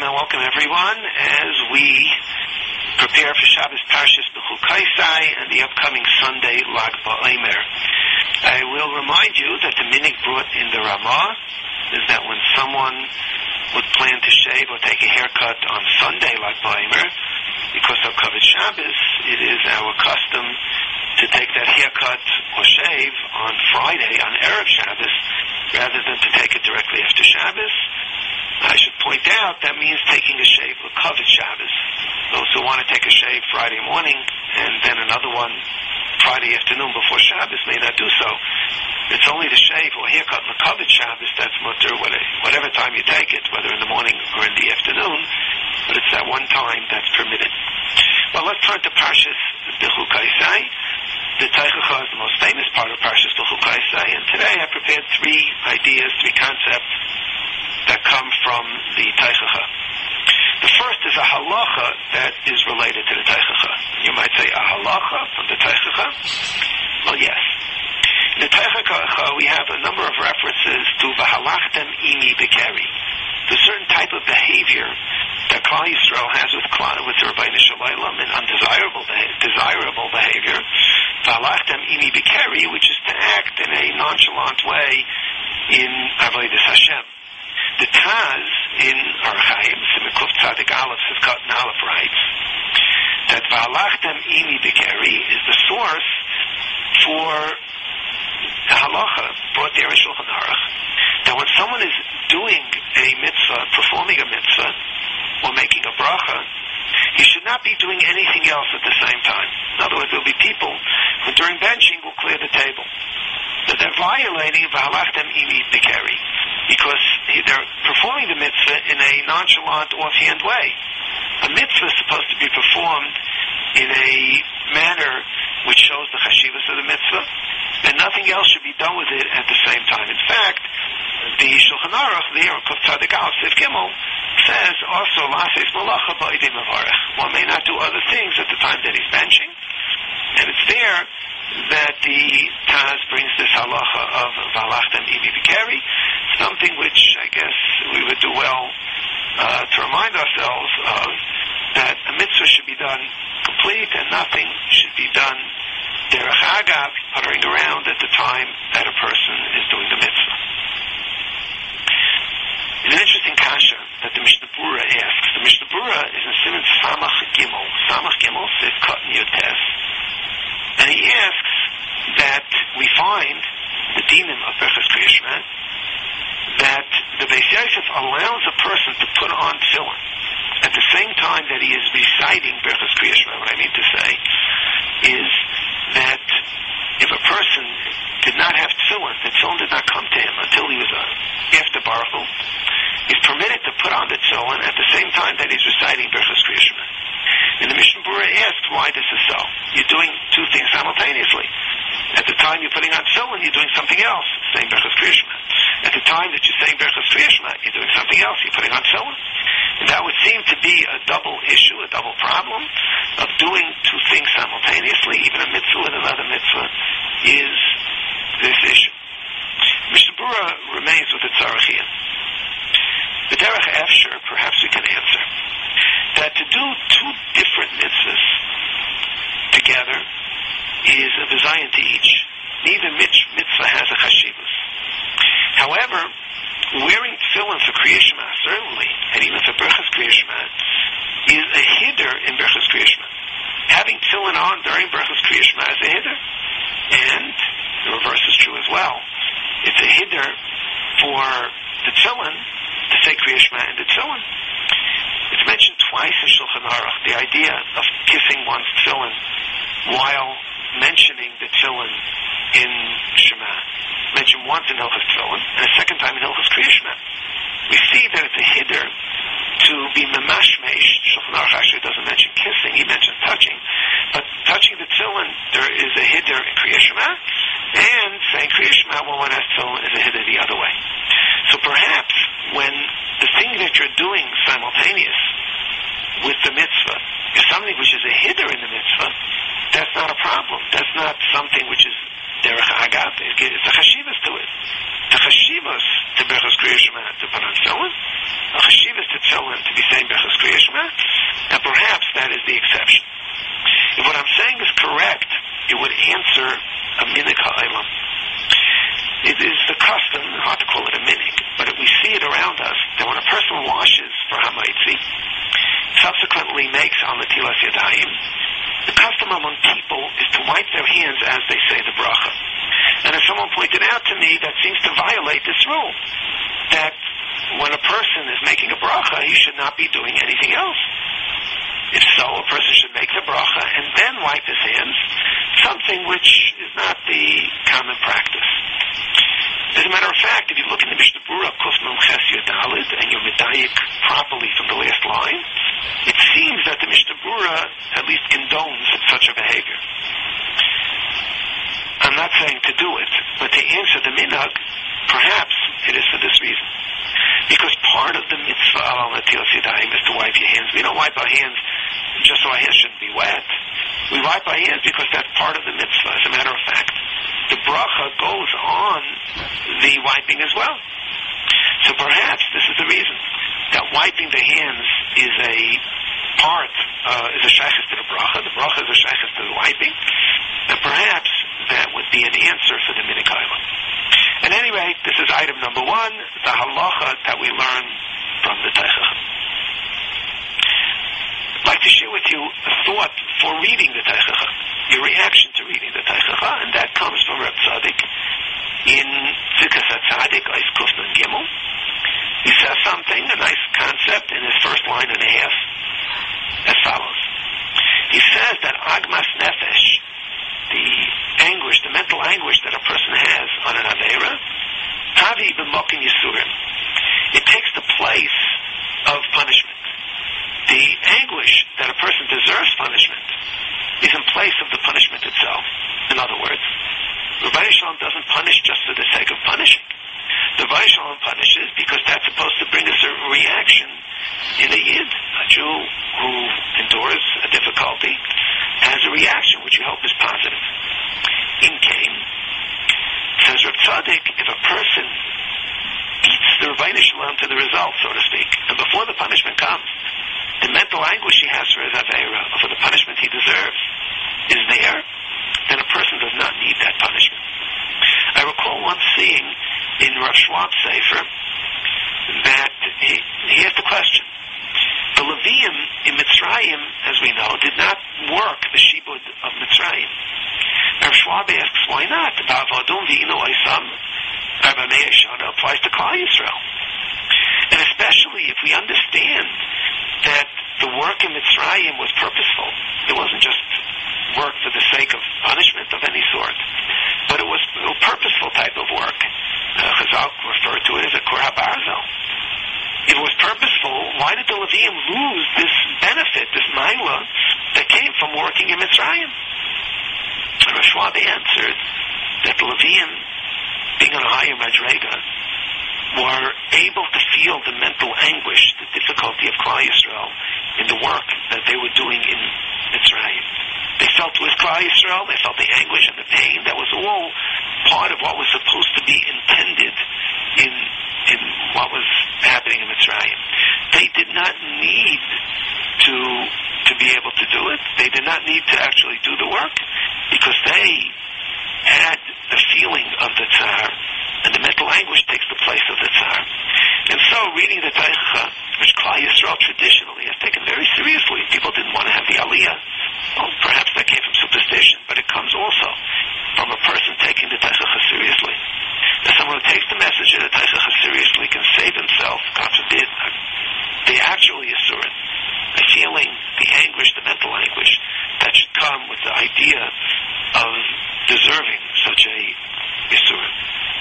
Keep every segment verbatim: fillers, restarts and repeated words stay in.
and welcome everyone as we prepare for Shabbos Parshas Bechukaisai and the upcoming Sunday Lag BaOmer. I will remind you that the minig brought in the Ramah is that when someone would plan to shave or take a haircut on Sunday Lag BaOmer, because of Kavod Shabbos, it is our custom to take that haircut or shave on Friday, on Erev Shabbos, rather than to take it directly after Shabbos. I should point out that means taking a shave with Kavod Shabbos. Those who want to take a shave Friday morning and then another one Friday afternoon before Shabbos may not do so. It's only the shave or haircut with Kavod Shabbos that's mutter, whatever time you take it, whether in the morning or in the afternoon, but it's that one time that's permitted. Well, let's turn to Parshas Bechukaisai. The Teichacha is the most famous part of Parshas Bechukaisai, and today I prepared three ideas, three concepts that come from the Teichacha. The first is a halacha that is related to the Teichacha. You might say, a halacha from the Teichacha? Well, yes. In the Teichacha, we have a number of references to v'halachtem imi bekeri, to a certain type of behavior that Klal Yisrael has with Klal, with the Rebbeinu Shalom, an undesirable desirable behavior, v'halachtem imi bekeri, which is to act in a nonchalant way in Avodas Hashem. The Taz in Archaim, Simikuf Tzadik Aleph, Sivkat and Aleph writes that V'halachtem imi bekeri is the source for the halacha brought there in Shulchan Aruch, that when someone is doing a mitzvah, performing a mitzvah, or making a bracha, he should not be doing anything else at the same time. In other words, there will be people who during benching will clear the table. That they're violating V'halachtem imi bekeri, because they're performing the mitzvah in a nonchalant, offhand way. A mitzvah is supposed to be performed in a manner which shows the chashivas of the mitzvah, and nothing else should be done with it at the same time. In fact, the Shulchan Aruch, the Kuf Tzadik Aleph, Siv Gimel, says also, La'ases malacha ba'idei mevarech. One may not do other things at the time that he's benching, and it's there that the Taz brings this halacha of V'halachtem imi bekeri, something which I guess we would do well uh, to remind ourselves of, that a mitzvah should be done complete and nothing should be done derech agav, puttering around at the time that a person is doing the mitzvah. In an interesting kasha that the Mishnah Berurah asks, the Mishnah Berurah is in Siman Samach Gimel, Samach Gimel, Siv Katan Yotes, and he asks that we find the dinim of Berchas Kriya Shema, that the Beis Yosef allows a person to put on tefillin at the same time that he is reciting Berchas Kriya Shema. What I mean to say is that if a person did not have tefillin, the tefillin did not come to him until he was uh, after Baruch Hu, he's permitted to put on the tefillin at the same time that he's reciting Berchas Kriya Shema. And the Mishnah Berurah asks why this is so. You're doing two things simultaneously. At the time you're putting on tefillin, you're doing something else, saying Berchas Kriya Shema. At the time that you're saying Berchas Kriya Shema, you're doing something else, you're putting on tefillin. And that would seem to be a double issue, a double problem of doing two things simultaneously. Even a mitzvah with another mitzvah is this issue. Mishnah Berurah remains with its arachiyah. The derech efshar, perhaps we can answer, that to do two different mitzvahs together is a design to each. Neither mitzvah has a chashivus. However, wearing tefillin for Kriya Shema, certainly, and even for Berchas Kriya Shema, is a hiddur in Berchas Kriya Shema. Having tefillin on during Berchas Kriya Shema is a hiddur, and the reverse is true as well. It's a hiddur for the tefillin to say Kriya Shema in the tefillin. It's mentioned twice in Shulchan Aruch, the idea of kissing one's tefillin while mentioning the tefillin in Shema. Mentioned once in Hilchos Tefillin, and a second time in Hilchos Kriya Shema. We see that it's a hiddur to be memashmesh. Shulchan Aruch actually doesn't mention kissing, he mentions touching. But touching the tefillin, there is a hiddur in Kriya Shema, and saying Kriya Shema when one has tefillin is a hiddur the other way. So perhaps when the thing that you're doing simultaneous with the mitzvah is something which is a hiddur in the mitzvah, that's not a problem. That's not something which is derech agav. It's a chashivas to it. The chashivas to Berchas Kriya Shema to put on tefillin a cheshivas to tefillin to be saying Birchas Kriya Shema, and perhaps that is the exception. If what I'm saying is correct, it would answer a minig ha'olam. It is the custom, hard to call it a minig, but we see it around us, that when a person washes for hamaitzi, subsequently makes al netilas yadayim, the custom among people is to wipe their hands as they say the bracha. And as someone pointed out to me, that seems to violate this rule, that when a person is making a bracha, he should not be doing anything else. If so, a person should make the bracha and then wipe his hands, something which is not the common practice. As a matter of fact, if you look in the Mishnah Berurah, Kuf Mem Ches Yud Daled, and you're medayik properly from the last line, it seems that the Mishnah Berurah at least condones such a behavior. I'm not saying to do it, but to answer the minhag, perhaps it is for this reason. Because part of the mitzvah al netilas yadayim is to wipe your hands. We don't wipe our hands just so our hands shouldn't be wet. We wipe our hands because that's part of the mitzvah. As a matter of fact, the bracha goes on the wiping as well. So perhaps this is the reason that wiping the hands is a part, uh, is a shaykhis to the bracha. The bracha is a shaykhis to the wiping. And perhaps that would be an answer for the minig ha'olam. At any rate, this is item number one, the halacha that we learn from the Teichacha. I'd like to share with you a thought for reading the Teichacha, your reaction to reading the Teichacha, and that comes from Reb Tzadik in Tzikas HaTzadik, Eis Kuf Nun Gimel. He says something, a nice concept, in his first line and a half, as follows. He says that Agmas Nefesh, the anguish, the mental anguish that a person has on an Aveira, Tavi b'mokin Yisurim. It takes the place of punishment. The anguish that a person deserves punishment is in place of the punishment itself. In other words, Rebbeinu Shalom doesn't punish just for the sake of punishing. The Rebbeinu Shalom punishes because that's supposed to bring a certain reaction in a Yid, a Jew who endures a difficulty, has a reaction which you hope is positive. In Cain, says Reb Tzadik, if a person beats the Rebbeinu Shalom to the result, so to speak, and before the punishment comes, the mental anguish he has for his Aveira, or for the punishment he deserves, is there, then a person does not need that punishment. I recall once seeing in Rav Schwab's Sefer that he, he asked the question, the Levium in Mitzrayim, as we know, did not work the Shibud of Mitzrayim. Rav Schwab asks, why not? Ba'avadum v'inu oisam Arba Me'ah Shana applies to Klal Yisrael. And especially if we understand that the work in Mitzrayim was purposeful. It wasn't just work for the sake of punishment of any sort, but it was a purposeful type of work. Uh, Chazal referred to it as a Korah Barzel. If it was purposeful, why did the Levium lose this benefit, this maila, that came from working in Mitzrayim? And Rav Schwab answered that the Levium, being on a higher Madrega, were able to feel the mental anguish, the difficulty of Klal Yisrael in the work that they were doing in Mitzrayim. They felt with Klal Yisrael, they felt the anguish and the pain. That was all part of what was supposed to be intended in in what was happening in Mitzrayim. They did not need to to be able to do it. They did not need to actually do the work because they had the feeling of the Tsar, and the mental anguish takes the place of the Tsar. And so, reading the Teichacha, which Klal Yisrael traditionally has taken very seriously, people didn't want to have the Aliyah. Well, perhaps that came from superstition, but it comes also from a person taking the Teichacha seriously. And someone who takes the message of the Teichacha seriously can save himself, God forbid, the actual Yisurin, the feeling, the anguish, the mental anguish that should come with the idea of deserving such a Yisurin.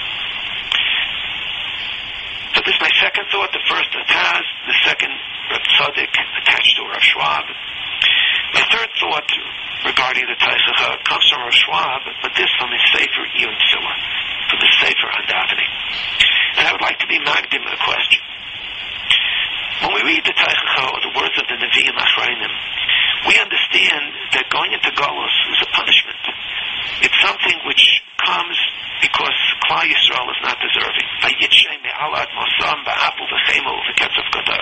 So this is my second thought. The first, Ataz. The second, Reb Tzadik, attached to Rav Schwab. My third thought regarding the Teichacha comes from Rav Schwab, but this from his Sefer Iyun Tefillah, from the Sefer on davening. And I would like to be magdim a question. When we read the Teichacha, or the words of the Nevi'im Achreinim, we understand that going into Golus is a punishment. It's something which comes because Klal Yisrael is not deserving.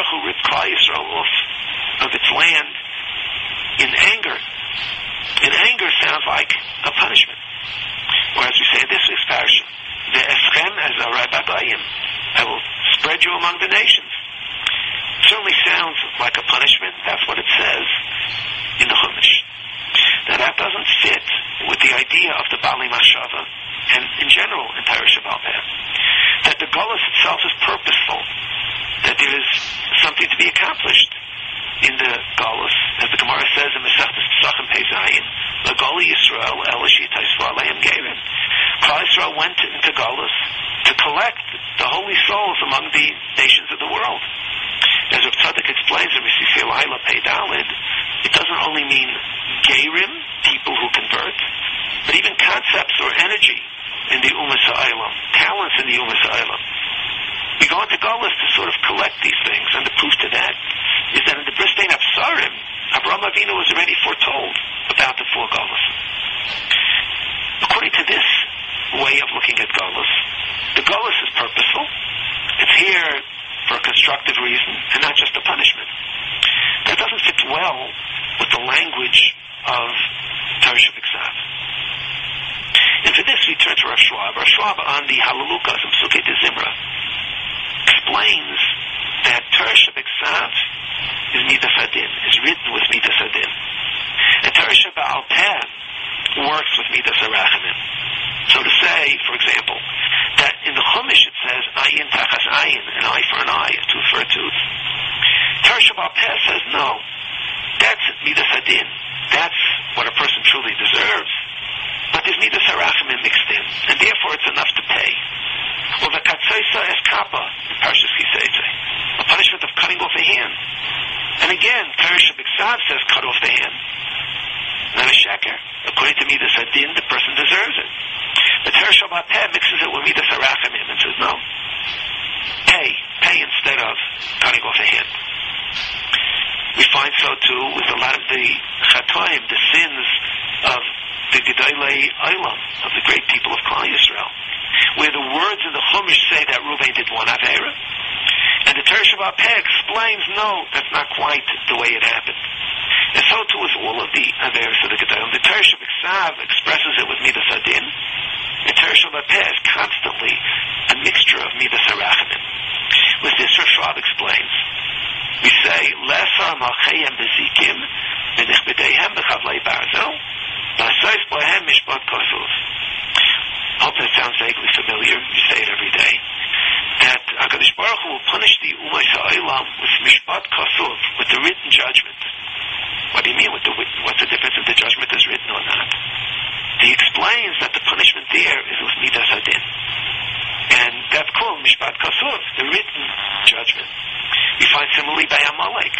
Hu ripped Klal Yisrael off of its land in anger. And anger sounds like a punishment. Or as we say in this week's parasha, Ve'eschem ezarei b'goyim, I will spread you among the nations. It certainly sounds like a punishment. That's what it says in the Chumash. Now that doesn't fit with the idea of the Bali Mashava and in general in Torah Shabbat Peh, that the Golus itself is purposeful, that there is something to be accomplished in the Golus, as the Gemara says in Masechtas Pesachim Pei Zayin, the Goli Yisrael El Shitaisva Aleim Gerim. Klal Yisrael went into Golus to collect the holy souls among the nations of the world. As Rav Tzadok explains in Risisi Laila Pei Dalid, it doesn't only mean Gerim, people who convert, but even concepts or energy in the Umas Ha'olam, talents in the Umas Ha'olam. We go into Golus to sort of collect these things, and the proof to that is that in the Bris Bein Absarim, Avraham Avinu was already foretold about the four Golus. According to this way of looking at Golus, the Golus is purposeful. It's here for a constructive reason, and not just a punishment. That doesn't fit well with the language of Torah Shabbat. And for this, we turn to Rav Schwab. Rav Schwab on the Halalukas and Psukei de Zimra explains that Torah Shabbat is Midas Hadin, is written with Midas Hadin. And Torah Shabbat Peh works with Midas Harachamim. So to say, for example, that in the Chumash it says ayin tachas ayin, an eye for an eye, a tooth for a tooth. Torah Shabbat Peh says no. That's Midas Hadin. That's what a person truly deserves. But there's Midas Harachamim mixed in, and therefore it's enough to pay. Well, the Katzeisa es Kappa, Parshas Kiseitze, a punishment of cutting off a hand. And again, Torah Shabbat says cut off the hand. Not a sheker. According to Midas Hadin, the person deserves it. But Torah Shabbat Peh mixes it with Midas Harachamim and says no. Pay. Pay instead of cutting off a hand. We find so too with a lot of the Chatoim, the sins of the Gedolei Olam, of the great people of Klal Yisrael, where the words in the Chumash say that Reuven did one Avera, and the Torah Shabbat Peh explains, no, that's not quite the way it happened. And so too with all of the Averas of the Gedolim. The Torah Shabbat expresses it with Midas Hadin, and Torah Shabbat Peh is constantly a mixture of Midas Harachamim. With this, Rav Schwab explains, we say, Lesar Malchayim Bezikim, V'nichbedeihem B'chavlei Barzel, V'asayf Bohem Mishpat Kosov. Hope that sounds vaguely familiar. We say it every day. That HaKadosh Baruch Hu will punish the Umas Ha'olam with Mishpat Kosov, with the written judgment. What do you mean? With the, what's the difference if the judgment is written or not? He explains that the punishment there is with Midas Hadin. And that's called Mishpat Kosov, the written judgment. We find similarly by Amalek,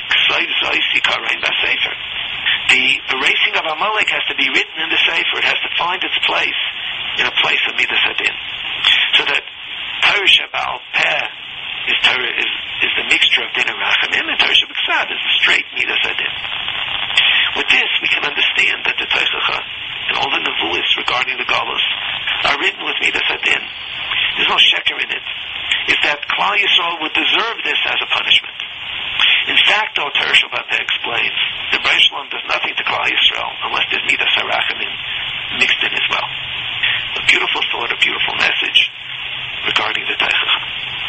the erasing of Amalek has to be written in the Sefer. It has to find its place in a place of Midas Hadin. So that Torah Shabbat Peh is, is, is the mixture of Din and Rachamim, and Torah Shabbat is the straight Midas Hadin. With this, we can understand that the Teichacha and all the Nevuos regarding the Golus are written with Midas Hadin. There's no sheker in it. Is that Klal Yisrael would deserve this as a punishment. In fact, though, Torah Shabbat Peh explains, the Bnei Shalom does nothing to Klal Yisrael unless there's Midas Harachamim mixed in as well. A beautiful thought, a beautiful message regarding the Teichacha.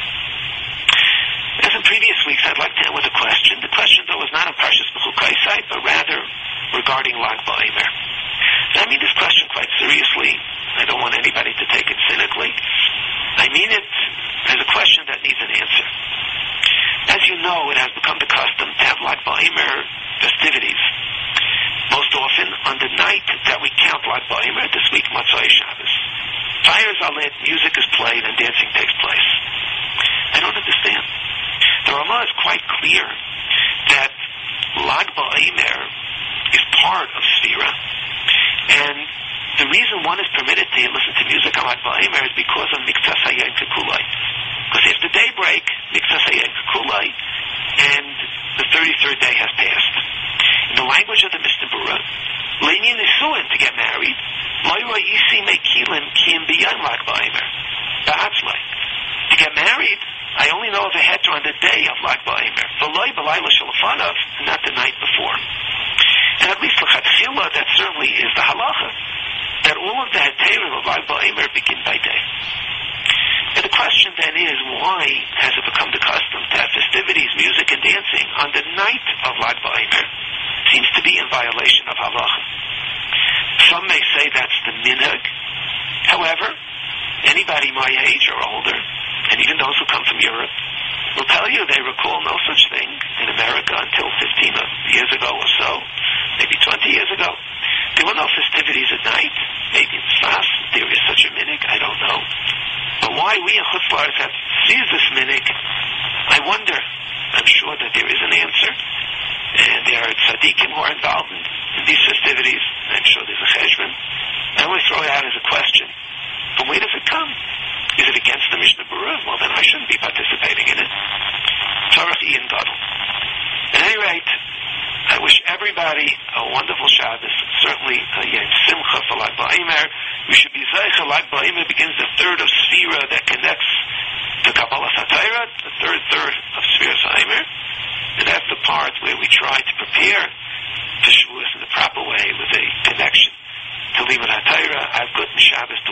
As in previous weeks, I'd like to end with a question. The question, though, is not on Parshas Bechukaisai, but rather regarding Lag BaOmer. I mean this question quite seriously. I don't want anybody to take it cynically. I mean it as a question that needs an answer. As you know, it has become the custom to have Lag BaOmer festivities. Most often on the night that we count Lag BaOmer, this week Motzei Shabbos. Fires are lit, music is played, and dancing takes place. I don't understand. The Ramah is quite clear that Lag BaOmer is part of Sfira, and the reason one is permitted to listen to music on Lag BaOmer is because of Miktas Hayom Kekulai. Because after daybreak, Miktas Hayom Kekulai, and the thirty-third day has passed. In the language of the Mishnah Berurah, Le'inyan Nisuin, to get married, Lo'ira Yisi Mekilim Kim B'yan Lag BaOmer. Ba'atzmai. To get married, I only know of a heter on the day of Lag BaOmer. V'loi b'layla shalafanav, not the night before. And at least l'chatchila, that certainly is the halacha, that all of the heterim of Lag BaOmer begin by day. And the question then is, why has it become the custom to have festivities, music, and dancing on the night of Lag BaOmer? Seems to be in violation of halacha. Some may say that's the minhag. However, anybody my age or older, and even those who come from Europe, will tell you they recall no such thing in America until fifteen years ago or so, maybe twenty years ago. There were no festivities at night. Maybe in Sfas there is such a minhag, I don't know. But why we in Chutz La'aretz have seized this minhag, I wonder. I'm sure that there is an answer. And there are tzaddikim who are involved in, in these festivities. I'm sure there's a cheshbon. I always throw it out as a question. From where does it come? Is it against the Mishnah Berurah? Well, then I shouldn't be participating in it. Tzarech Ian Gadol. At any rate, I wish everybody a wonderful Shabbos. Certainly a Yom Simcha for Lag BaOmer. We should be zeicha. Lag BaOmer begins the third of Sfira that connects to Kabbalas HaTorah, the third third of Sfiras HaOmer. And that's the part where we try to prepare for Shavuos in the proper way with a connection to Limud HaTorah. Have good Shabbos to